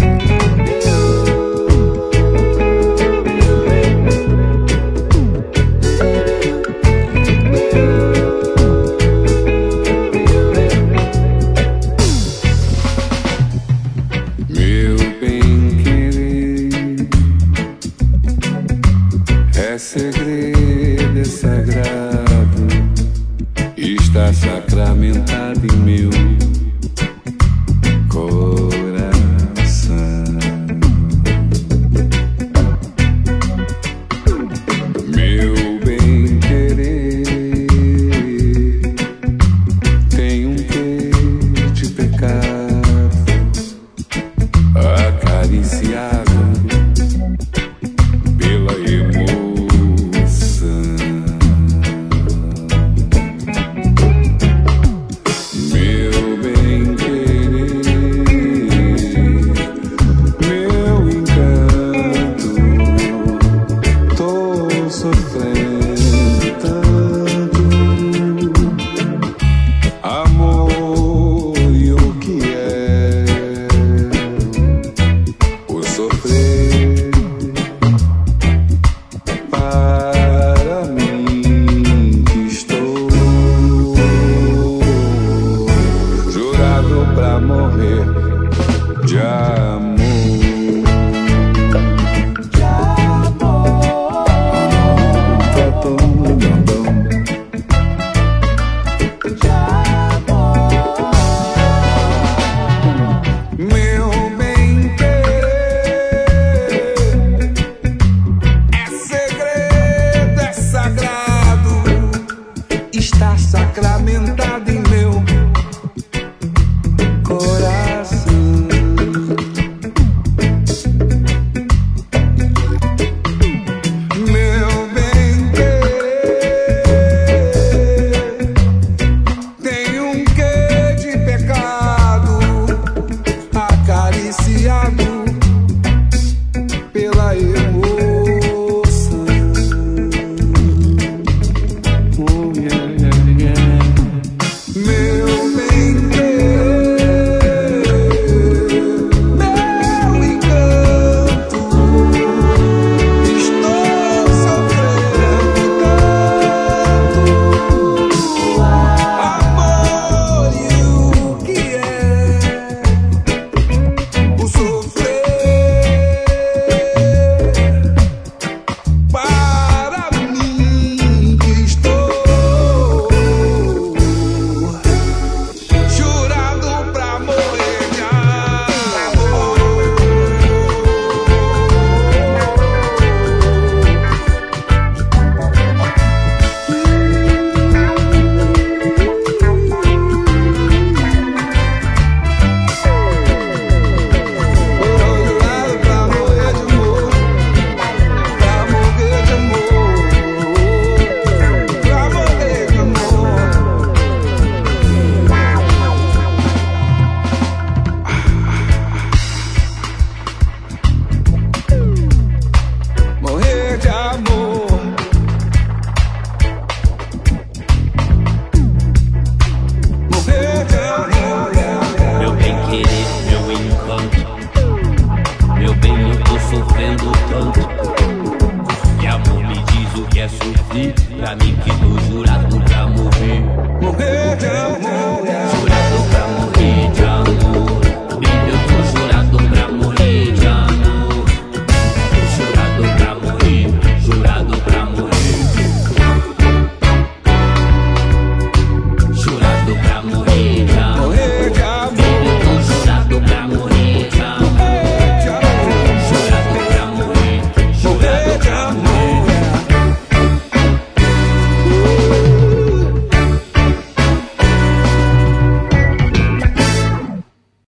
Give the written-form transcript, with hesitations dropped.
É segredo, é sagrado, está sacramentado em meu coração. Meu bem-querer tem um quê de pecado acariciado pela emoção. Meu bem-querer, meu encanto, tô sofrendo tanto. Amor, e o que é o sofrer para mim, que estou jurado pra morrer de amor. Meu bem-querer é segredo, é sagrado, está sacramentado em meu coração. Meu bem-querer tem um quê de pecado acariciado pela emoção. Oh, yeah, yeah, yeah. Meu bem-querer, meu encanto, estou sofrendo tanto. Amor, e o que é o sofrer para mim, que estou jurado pra morrer de amor. Jurado pra morrer de amor, pra morrer de amor, pra morrer de amor. Morrer de amor. Morrer de amor. Meu bem-querer, meu encanto, meu bem, eu tô sofrendo tanto. E amor me diz o que é sofrer, pra mim que